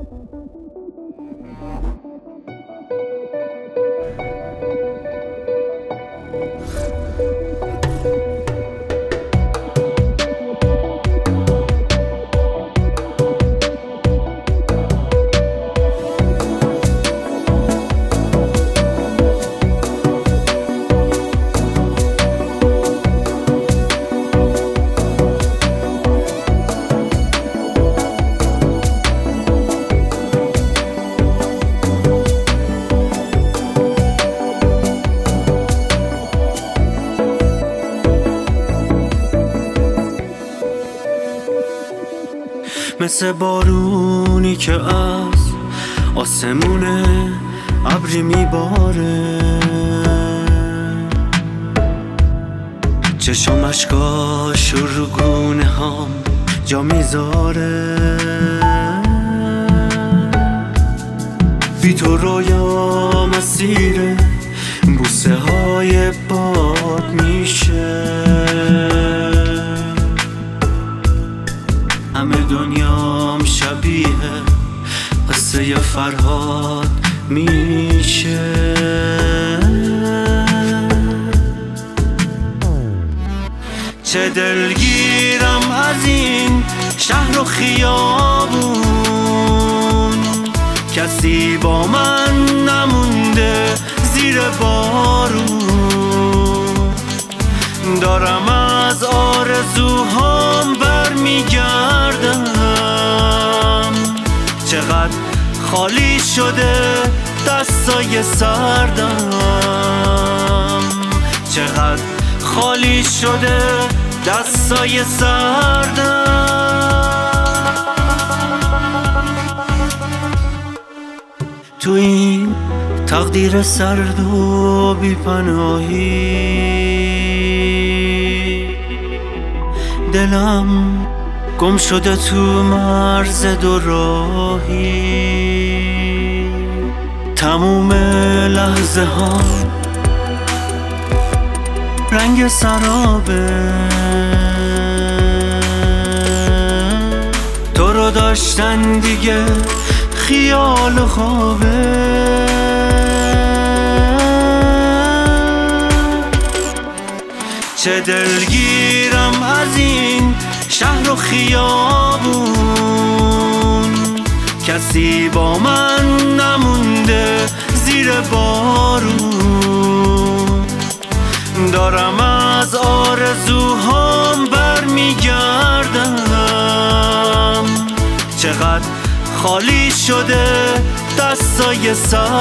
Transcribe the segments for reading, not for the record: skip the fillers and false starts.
مثل بارونی که از آسمونه ابری میباره، چشم اشکاش رو گونه هم جا میذاره. بی تو رویا مسیر بوسه های باد میشه، همه دنیام شبیه قصه فرهاد میشه. چه دلگیرم از این شهر و خیابون، کسی با من نمونده زیر بارون. دارم از آرزوهام برمیگردم، چقدر خالی شده دستای سردم، چقدر خالی شده دستای سردم. تو این تقدیر سرد و بی‌پناهی، دلم گم شده تو مرز دو راهی. تموم لحظه ها رنگ سرابه، تو رو داشتن دیگه خیال و خوابه. چه دلگیرم از این شهر و خیابون، کسی با من نمونده زیر بارون. دارم از آرزوهام برمیگردم، چقدر خالی شده دستای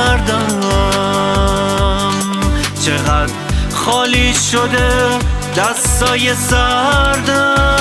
سردم، چقدر خالی شده دستای سردم.